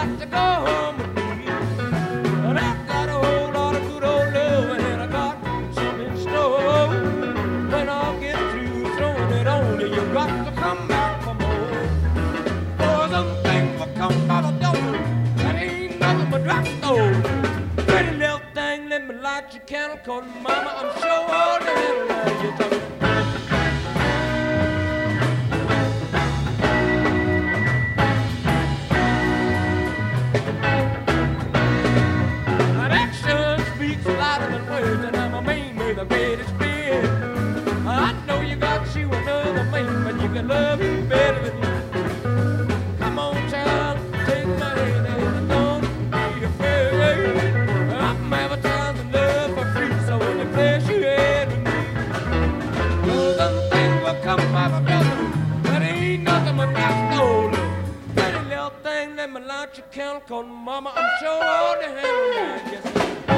got to go home with me. And I've got a whole lot of good old love, and I got some in store. When I get through throwing it on you, you got to come back for more. For some things will come by the double, that ain't nothing but drop gold. Pretty little thing, let me light your candle, 'cause mama, I'm sure all the hell now you're talking. The greatest fear. I know you got you another man, but you can love you better than you. Come on, child, take my hand and don't be afraid. I'm advertising love for free, so when you place your head with me, those other things will come by my brother. That ain't nothing but rock gold. Pretty little thing, let me light your candle, 'cause mama, I'm sure all the hell now. Yes,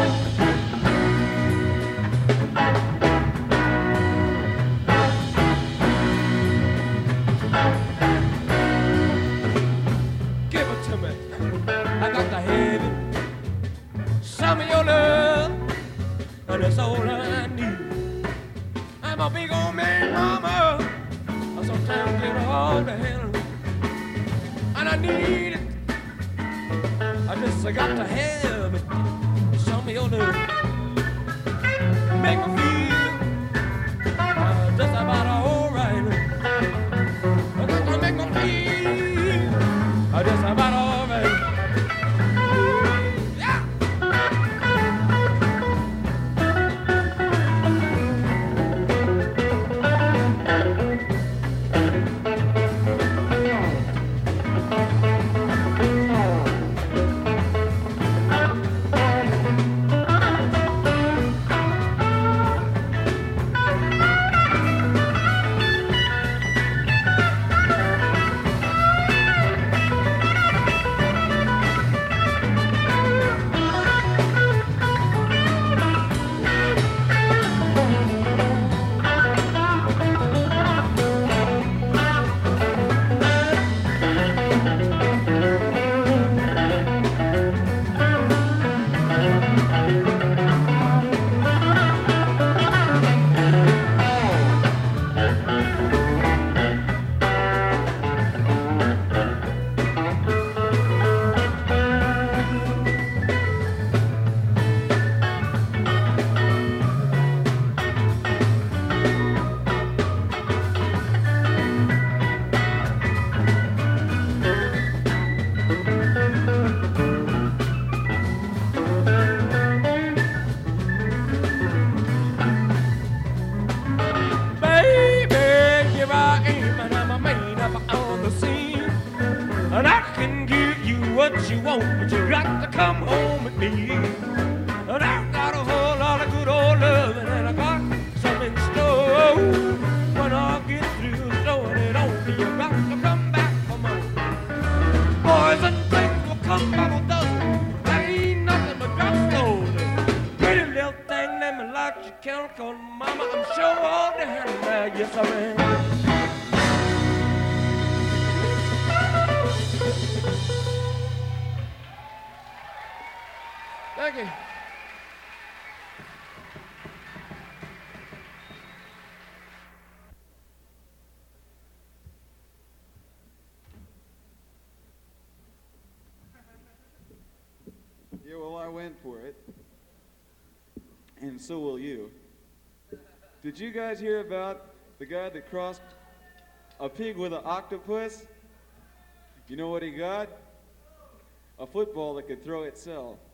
some of your love, and that's all I need. I'm a big old man, mama. I sometimes get hard to handle, and I need it. I just got to have it. Some of your love make me feel just about all right. I got to make me feel just about all right. What you want, but you got to come home with me. And I've got a whole lot of good old loving, and I got some in store. When I get through throwing it on me, you got to come back for more. Boys and things will come by the dozen. That ain't nothing but drop gold. Pretty little thing, let me light your candle, 'cause mama, I'm sure all the hell now. Yes, I am. Thank you. Yeah, well, I went for it. And so will you. Did you guys hear about the guy that crossed a pig with an octopus? You know what he got? A football that could throw itself.